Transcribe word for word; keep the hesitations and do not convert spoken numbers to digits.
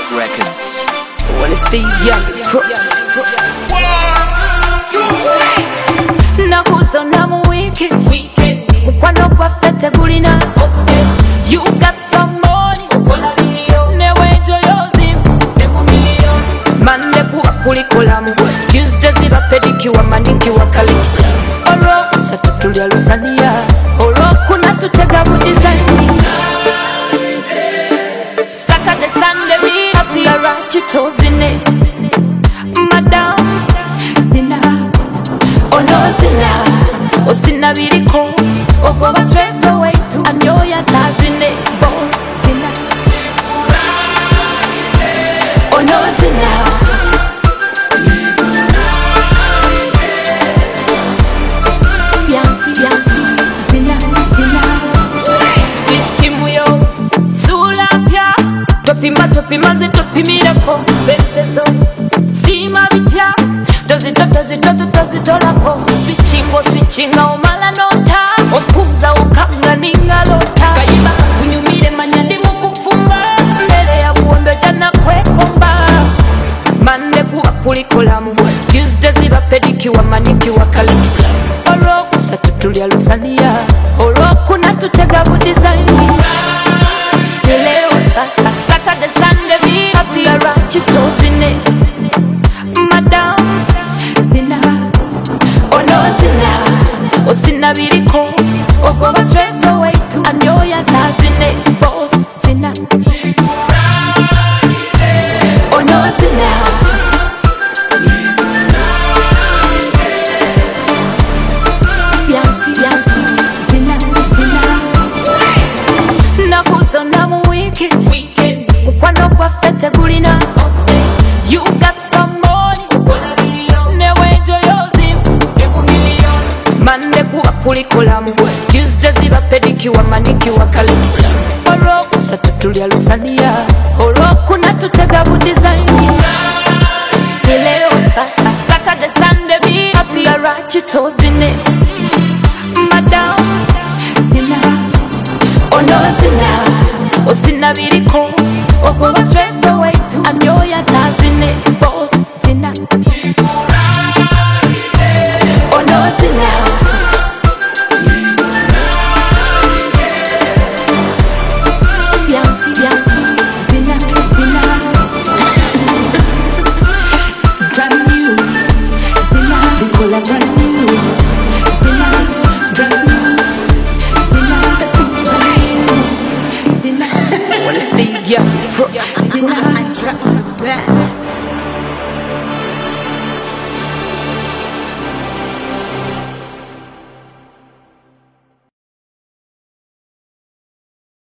Records. Well, it's the young pro. Nakuzo na mu weekend mukwano gwaffe gulina. You got some money newe enjoy yozimu Monday kuba kulikolamu, Tuesday ziba pedicure manicure calicule. Olwokusatu tulya lusaniya, olwokuna tutega mu design. Saturday Sunday we happy around chitozine. Madam zina ono zina osina biriko ogoba stress away to anyoya tazine boss zina ono zina Yansi yansi zina zina system yo sulapya topima topima ze topimirako sentezo sima bitya dozi dozi dozi dozi dolako switching o switching o mala nota opuza ukanga ningalota kayiba kunyumire manyandi mukufumba mbere ya buombe jana kwekomba Monday kuba kulikolamu, Tuesday ziba pedicure manicure calicule. Olwokusatu tulya lusaniya, olwokuna tutega bu design. Leo sasa Saturday Sunday we happy around chitozine. Madam zina ono zina osina biriko ogoba stress away to anyoya tazine boss zina ono zina Yansi yansi zina zina nakuzo na mu weekend mukwano gwaffe gulina. You got some money newe enjoy yozimu Monday kuba kulikolamu, Tuesday ziba pedicure manicure calicule. Olwokusatu tulya lusaniya, olwokuna tutega bu design. Leo sasa Saturday Sunday we happy around chitozine. Madam zina ono zina osina biriko ogoba stress away to anyoya tazine boss zina ono zina Yansi yansi zina zina brand new zina Nicola brand new zina brand new zina brand new zina Well, it's the young pro. Zina